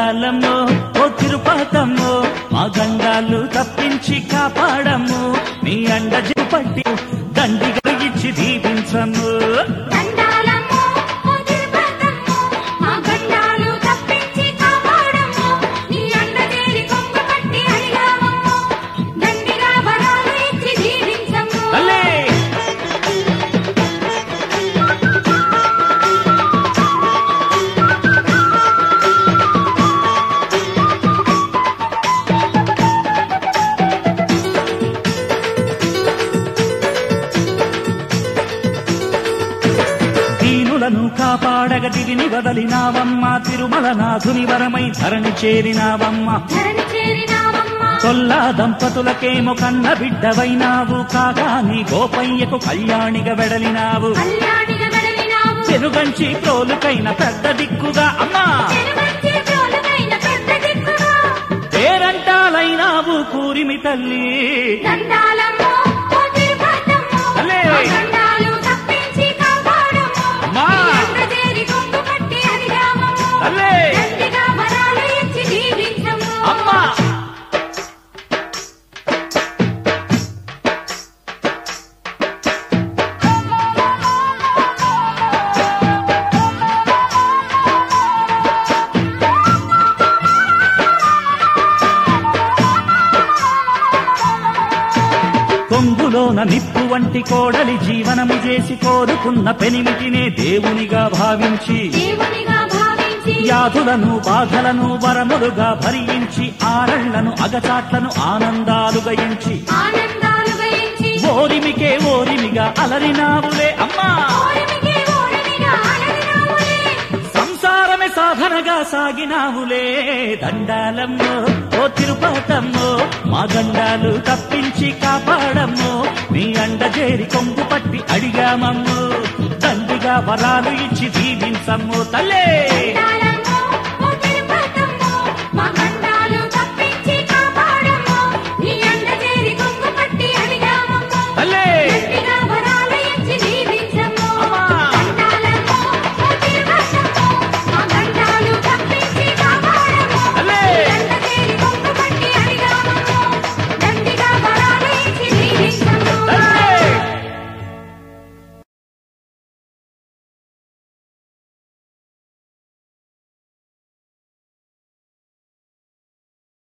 దండాలమ్మో ఓ తిరుపతమ్మో మా గండాలు తప్పించి కాపాడము నీ అండ పట్టి దండిగా ఇచ్చి దీవించము కాపాడగ దివిని వదలినావమ్మా తిరుమల నాథుని వరమై ధరణి చేరినావమ్మా తొల్లా దంపతులకేమో కన్న బిడ్డవైనావు కాగా నీ గోపయ్యకు కళ్యాణిగా వెడలినావు చెరుగంచి ప్రోలుకైన పెద్ద దిక్కుగా అమ్మా పేరంటాలైనావు కూరిమి తల్లి కొంగులోన నిప్పు వంటి కోడలి జీవనము చేసి కోరుకున్న పెనిమిటినే దేవునిగా భావించి వ్యాధులను బాధలను వరములుగా భరించి ఆరళ్లను అగచాట్లను ఆనందాలుగా ఎంచి ఓరిమికే ఓరిమిగా అలరినావులే అమ్మా సంసారమే సాధనగా సాగినావులే దండాలమ్మో ఓ తిరుపతమ్మో మా గండాలు తప్పించి కాపాడమ్మో నీ అండ చేరి కొంగు పట్టి అడిగామమ్మో దండిగా వరాలు ఇచ్చి దీవించమ్మో తల్లే